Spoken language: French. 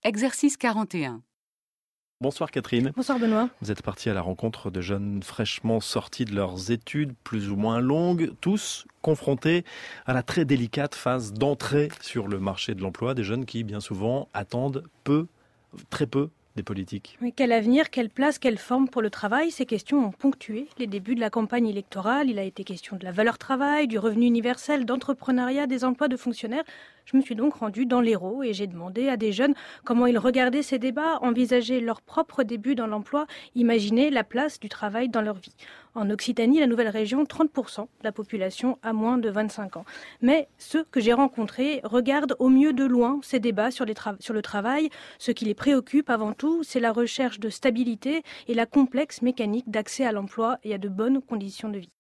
Exercice 41. Bonsoir Catherine. Bonsoir Benoît. Vous êtes partie à la rencontre de jeunes fraîchement sortis de leurs études, plus ou moins longues, tous confrontés à la très délicate phase d'entrée sur le marché de l'emploi, des jeunes qui bien souvent attendent très peu des politiques. Mais quel avenir, quelle place, quelle forme pour le travail? Ces questions ont ponctué les débuts de la campagne électorale. Il a été question de la valeur travail, du revenu universel, d'entrepreneuriat, des emplois de fonctionnaires. Je me suis donc rendue dans l'Hérault et j'ai demandé à des jeunes comment ils regardaient ces débats, envisageaient leur propre début dans l'emploi, imaginaient la place du travail dans leur vie. En Occitanie, la nouvelle région, 30% de la population a moins de 25 ans. Mais ceux que j'ai rencontrés regardent au mieux de loin ces débats sur le travail. Ce qui les préoccupe avant tout, c'est la recherche de stabilité et la complexe mécanique d'accès à l'emploi et à de bonnes conditions de vie.